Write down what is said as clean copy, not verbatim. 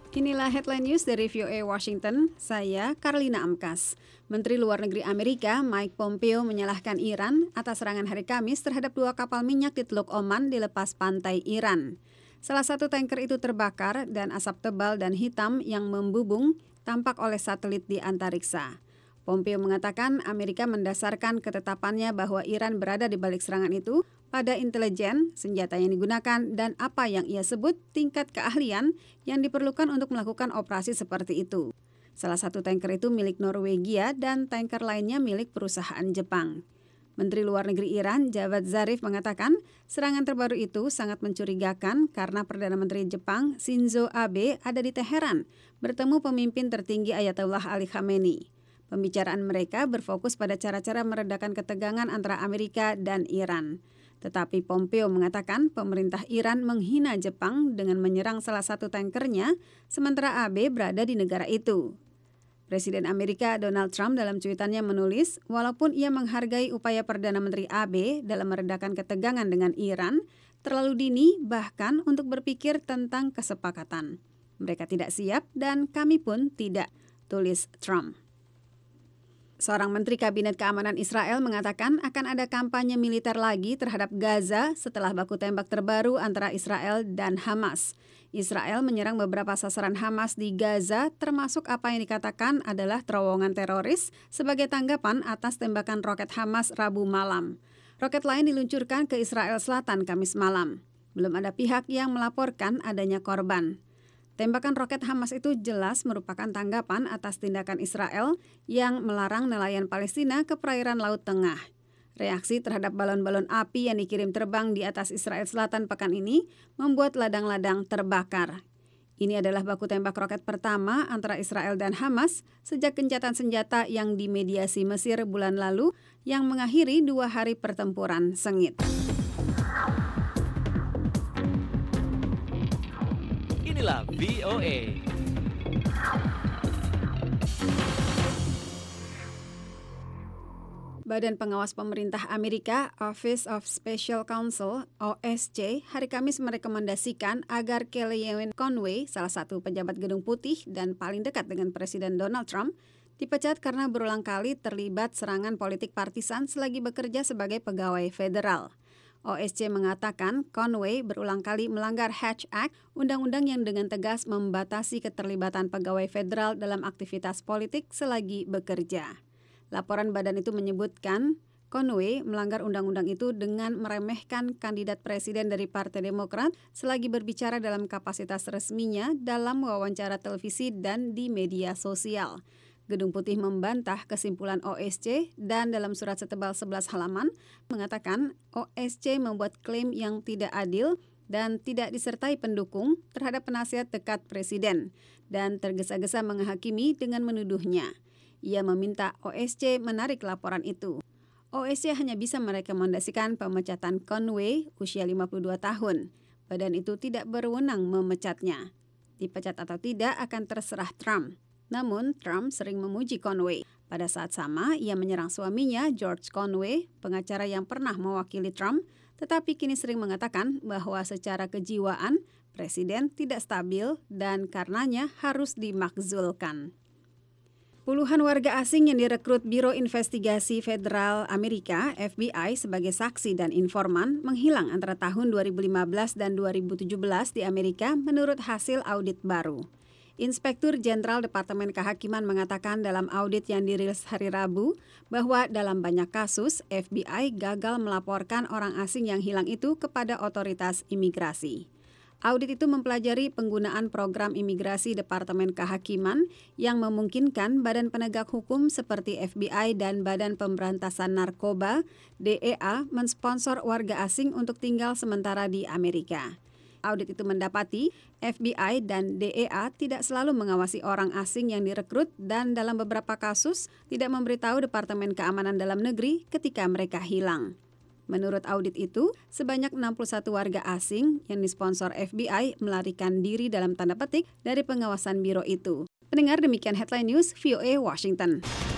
Inilah headline news dari VOA Washington, saya Karlina Amkas. Menteri Luar Negeri Amerika Mike Pompeo menyalahkan Iran atas serangan hari Kamis terhadap 2 kapal minyak di Teluk Oman di lepas pantai Iran. Salah satu tanker itu terbakar dan asap tebal dan hitam yang membubung tampak oleh satelit di antariksa. Pompeo mengatakan Amerika mendasarkan ketetapannya bahwa Iran berada di balik serangan itu pada intelijen, senjata yang digunakan, dan apa yang ia sebut tingkat keahlian yang diperlukan untuk melakukan operasi seperti itu. Salah satu tanker itu milik Norwegia dan tanker lainnya milik perusahaan Jepang. Menteri Luar Negeri Iran, Javad Zarif, mengatakan serangan terbaru itu sangat mencurigakan karena Perdana Menteri Jepang, Shinzo Abe, ada di Teheran, bertemu pemimpin tertinggi Ayatollah Ali Khamenei. Pembicaraan mereka berfokus pada cara-cara meredakan ketegangan antara Amerika dan Iran. Tetapi Pompeo mengatakan pemerintah Iran menghina Jepang dengan menyerang salah satu tankernya, sementara Abe berada di negara itu. Presiden Amerika Donald Trump dalam cuitannya menulis, walaupun ia menghargai upaya Perdana Menteri Abe dalam meredakan ketegangan dengan Iran, terlalu dini bahkan untuk berpikir tentang kesepakatan. Mereka tidak siap dan kami pun tidak, tulis Trump. Seorang menteri Kabinet Keamanan Israel mengatakan akan ada kampanye militer lagi terhadap Gaza setelah baku tembak terbaru antara Israel dan Hamas. Israel menyerang beberapa sasaran Hamas di Gaza, termasuk apa yang dikatakan adalah terowongan teroris sebagai tanggapan atas tembakan roket Hamas Rabu malam. Roket lain diluncurkan ke Israel Selatan Kamis malam. Belum ada pihak yang melaporkan adanya korban. Tembakan roket Hamas itu jelas merupakan tanggapan atas tindakan Israel yang melarang nelayan Palestina ke perairan Laut Tengah. Reaksi terhadap balon-balon api yang dikirim terbang di atas Israel Selatan pekan ini membuat ladang-ladang terbakar. Ini adalah baku tembak roket pertama antara Israel dan Hamas sejak gencatan senjata yang dimediasi Mesir bulan lalu yang mengakhiri 2 hari pertempuran sengit. Inilah VOA. Badan Pengawas Pemerintah Amerika, Office of Special Counsel, OSC, hari Kamis merekomendasikan agar Kellyanne Conway, salah satu pejabat Gedung Putih dan paling dekat dengan Presiden Donald Trump, dipecat karena berulang kali terlibat serangan politik partisan selagi bekerja sebagai pegawai federal. OSC mengatakan Conway berulang kali melanggar Hatch Act, undang-undang yang dengan tegas membatasi keterlibatan pegawai federal dalam aktivitas politik selagi bekerja. Laporan badan itu menyebutkan Conway melanggar undang-undang itu dengan meremehkan kandidat presiden dari Partai Demokrat selagi berbicara dalam kapasitas resminya dalam wawancara televisi dan di media sosial. Gedung Putih membantah kesimpulan OSC dan dalam surat setebal 11 halaman mengatakan OSC membuat klaim yang tidak adil dan tidak disertai pendukung terhadap penasihat dekat presiden dan tergesa-gesa menghakimi dengan menuduhnya. Ia meminta OSC menarik laporan itu. OSC hanya bisa merekomendasikan pemecatan Conway usia 52 tahun. Badan itu tidak berwenang memecatnya. Dipecat atau tidak akan terserah Trump. Namun, Trump sering memuji Conway. Pada saat sama, ia menyerang suaminya, George Conway, pengacara yang pernah mewakili Trump, tetapi kini sering mengatakan bahwa secara kejiwaan, Presiden tidak stabil dan karenanya harus dimakzulkan. Puluhan warga asing yang direkrut Biro Investigasi Federal Amerika, FBI, sebagai saksi dan informan menghilang antara tahun 2015 dan 2017 di Amerika menurut hasil audit baru. Inspektur Jenderal Departemen Kehakiman mengatakan dalam audit yang dirilis hari Rabu bahwa dalam banyak kasus FBI gagal melaporkan orang asing yang hilang itu kepada otoritas imigrasi. Audit itu mempelajari penggunaan program imigrasi Departemen Kehakiman yang memungkinkan badan penegak hukum seperti FBI dan Badan Pemberantasan Narkoba (DEA) mensponsor warga asing untuk tinggal sementara di Amerika. Audit itu mendapati FBI dan DEA tidak selalu mengawasi orang asing yang direkrut dan dalam beberapa kasus tidak memberitahu Departemen Keamanan Dalam Negeri ketika mereka hilang. Menurut audit itu, sebanyak 61 warga asing yang disponsor FBI melarikan diri dalam tanda petik dari pengawasan biro itu. Pendengar, demikian headline news VOA Washington.